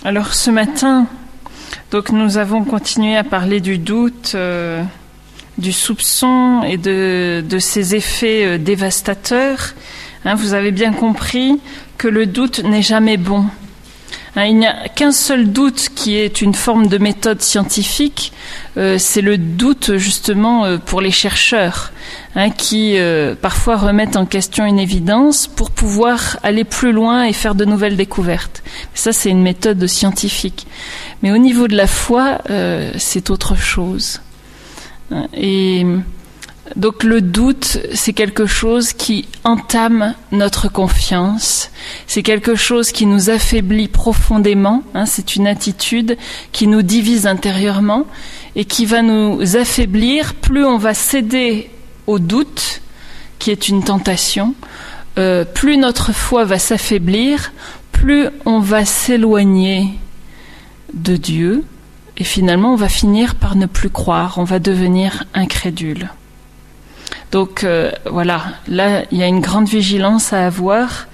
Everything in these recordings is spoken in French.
Alors ce matin, donc nous avons continué à parler du doute, du soupçon et de ses effets dévastateurs. Vous avez bien compris que le doute n'est jamais bon. Il n'y a qu'un seul doute qui est une forme de méthode scientifique, c'est le doute justement pour les chercheurs, qui parfois remettent en question une évidence pour pouvoir aller plus loin et faire de nouvelles découvertes. Ça, c'est une méthode scientifique. Mais au niveau de la foi, c'est autre chose. Et donc le doute, c'est quelque chose qui entame notre confiance, c'est quelque chose qui nous affaiblit profondément, c'est une attitude qui nous divise intérieurement et qui va nous affaiblir. Plus on va céder au doute, qui est une tentation, plus notre foi va s'affaiblir, plus on va s'éloigner de Dieu et finalement on va finir par ne plus croire, on va devenir incrédule. Donc voilà, là il y a une grande vigilance à avoir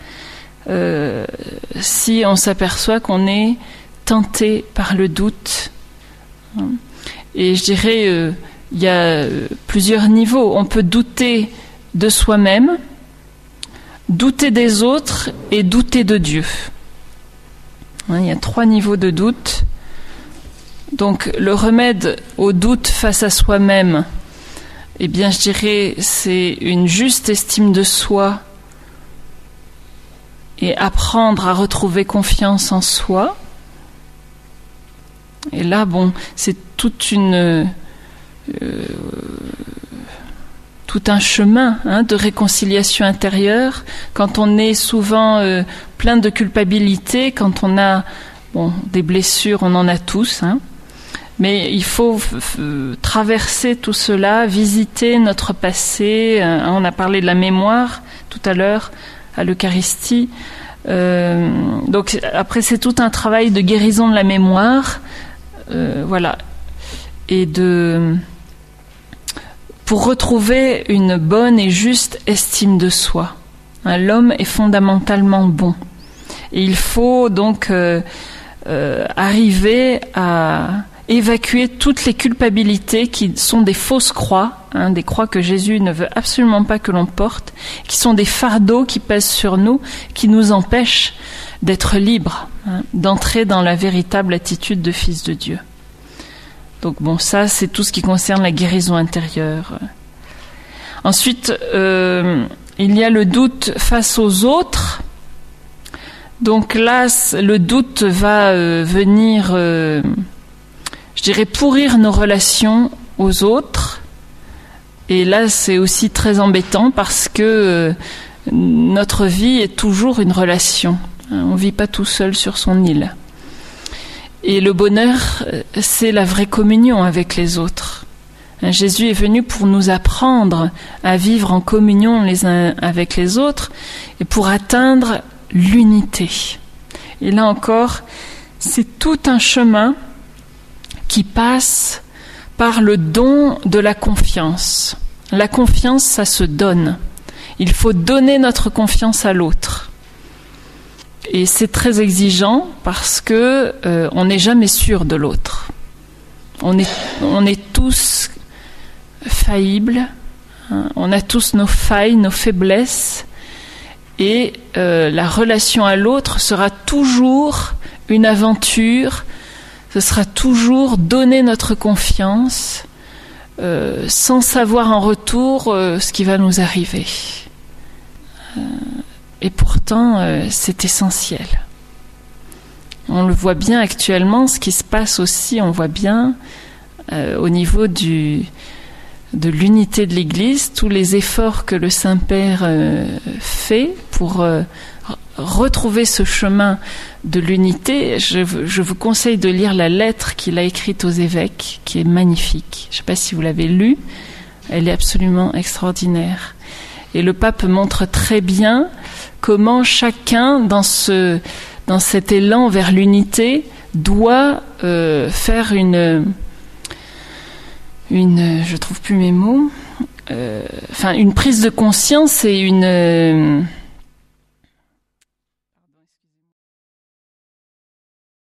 si on s'aperçoit qu'on est tenté par le doute. Et je dirais, il y a plusieurs niveaux. On peut douter de soi-même, douter des autres et douter de Dieu. Il y a 3 niveaux de doute. Donc le remède au doute face à soi-même, eh bien, je dirais, c'est une juste estime de soi et apprendre à retrouver confiance en soi. Et là, c'est tout un chemin de réconciliation intérieure. Quand on est souvent plein de culpabilité, quand on a des blessures, on en a tous. Mais il faut traverser tout cela, visiter notre passé. On a parlé de la mémoire tout à l'heure à l'Eucharistie. Donc après, c'est tout un travail de guérison de la mémoire, voilà, et pour retrouver une bonne et juste estime de soi. L'homme est fondamentalement bon, et il faut donc arriver à évacuer toutes les culpabilités qui sont des fausses croix, des croix que Jésus ne veut absolument pas que l'on porte, qui sont des fardeaux qui pèsent sur nous, qui nous empêchent d'être libres, d'entrer dans la véritable attitude de fils de Dieu. Donc ça c'est tout ce qui concerne la guérison intérieure. Ensuite, il y a le doute face aux autres. Donc là, le doute va venir... je dirais pourrir nos relations aux autres. Et là, c'est aussi très embêtant parce que notre vie est toujours une relation. On ne vit pas tout seul sur son île. Et le bonheur, c'est la vraie communion avec les autres. Jésus est venu pour nous apprendre à vivre en communion les uns avec les autres et pour atteindre l'unité. Et là encore, c'est tout un chemin qui passe par le don de la confiance. La confiance, ça se donne. Il faut donner notre confiance à l'autre. Et c'est très exigeant parce que on n'est jamais sûr de l'autre. On est tous faillibles, on a tous nos failles, nos faiblesses, et la relation à l'autre sera toujours une aventure. Ce sera toujours donner notre confiance sans savoir en retour ce qui va nous arriver. Et pourtant, c'est essentiel. On le voit bien actuellement, ce qui se passe aussi, on voit bien au niveau de l'unité de l'Église, tous les efforts que le Saint-Père fait pour retrouver ce chemin de l'unité. Je vous conseille de lire la lettre qu'il a écrite aux évêques, qui est magnifique. Je ne sais pas si vous l'avez lue, elle est absolument extraordinaire. Et le pape montre très bien comment chacun, dans cet élan vers l'unité, doit faire je trouve plus mes mots, une prise de conscience et une